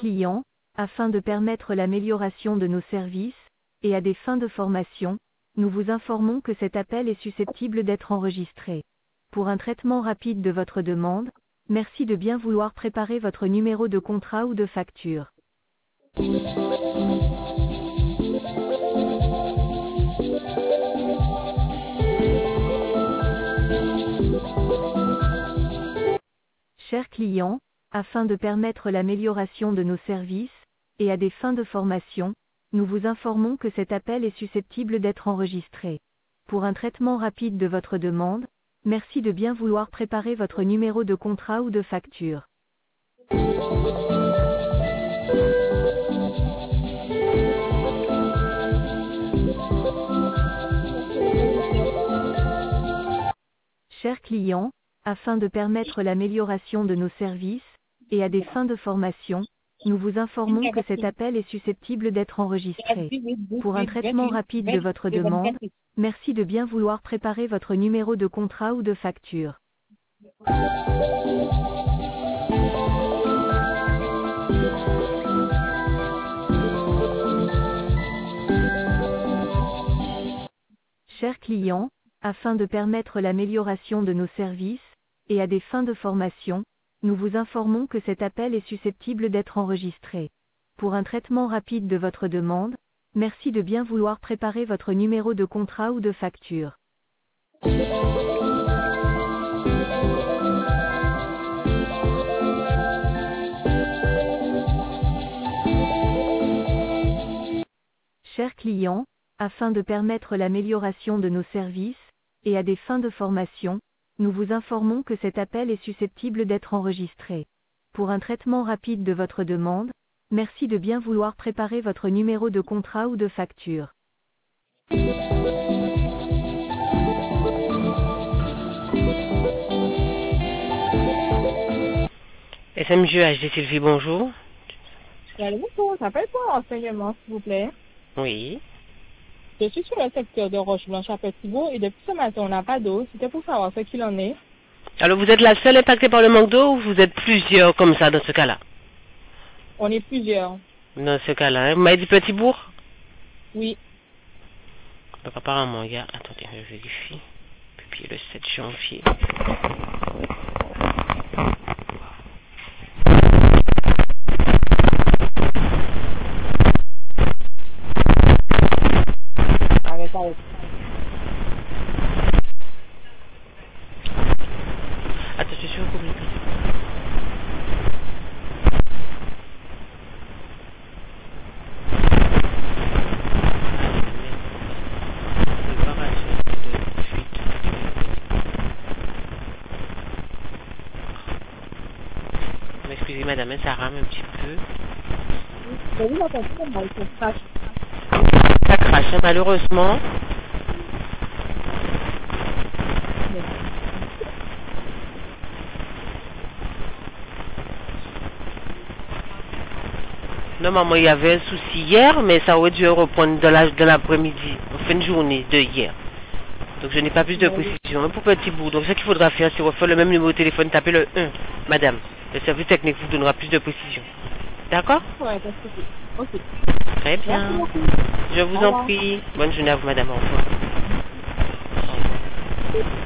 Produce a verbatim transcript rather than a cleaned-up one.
client, afin de permettre l'amélioration de nos services, et à des fins de formation, nous vous informons que cet appel est susceptible d'être enregistré. Pour un traitement rapide de votre demande, merci de bien vouloir préparer votre numéro de contrat ou de facture. Chers clients, afin de permettre l'amélioration de nos services, et à des fins de formation, nous vous informons que cet appel est susceptible d'être enregistré. Pour un traitement rapide de votre demande, merci de bien vouloir préparer votre numéro de contrat ou de facture. Chers clients, afin de permettre l'amélioration de nos services, et à des fins de formation, nous vous informons que cet appel est susceptible d'être enregistré. Pour un traitement rapide de votre demande, merci de bien vouloir préparer votre numéro de contrat ou de facture. Chers clients, afin de permettre l'amélioration de nos services, et à des fins de formation, nous vous informons que cet appel est susceptible d'être enregistré. Pour un traitement rapide de votre demande, merci de bien vouloir préparer votre numéro de contrat ou de facture. Chers clients, afin de permettre l'amélioration de nos services, et à des fins de formation, nous vous informons que cet appel est susceptible d'être enregistré. Pour un traitement rapide de votre demande, merci de bien vouloir préparer votre numéro de contrat ou de facture. S M G H D Sylvie, bonjour. Allô, bonjour, j'appelle pour un renseignement, s'il vous plaît. Oui. Je suis sur le secteur de Roche-Blanche à Petit-Bourg et depuis ce matin, on n'a pas d'eau. C'était pour savoir ce qu'il en est. Alors, vous êtes la seule impactée par le manque d'eau ou vous êtes plusieurs comme ça dans ce cas-là? On est plusieurs. Dans ce cas-là, hein? Vous m'avez dit Petit-Bourg? Oui. Donc, apparemment, il y a... Attendez, je vérifie. Puis le sept janvier. Arrête, arrête. Attends, je suis en communication. Excusez madame, ça rame un petit peu. J'ai vu la personne, elle se crache. Ça crache, hein, malheureusement. Normalement, il y avait un souci hier, mais ça aurait dû reprendre de la- de l'après-midi, en fin de journée de hier. Donc, je n'ai pas plus de précision. Mais pour Petit-Bourg, donc ce qu'il faudra faire, c'est refaire le même numéro de téléphone, taper le un, madame. Le service technique vous donnera plus de précision. D'accord? Ouais, parce que c'est... Ok. Très bien. Merci beaucoup. Je vous Au en revoir. prie. Bonne journée à vous, madame. Au revoir. Au revoir.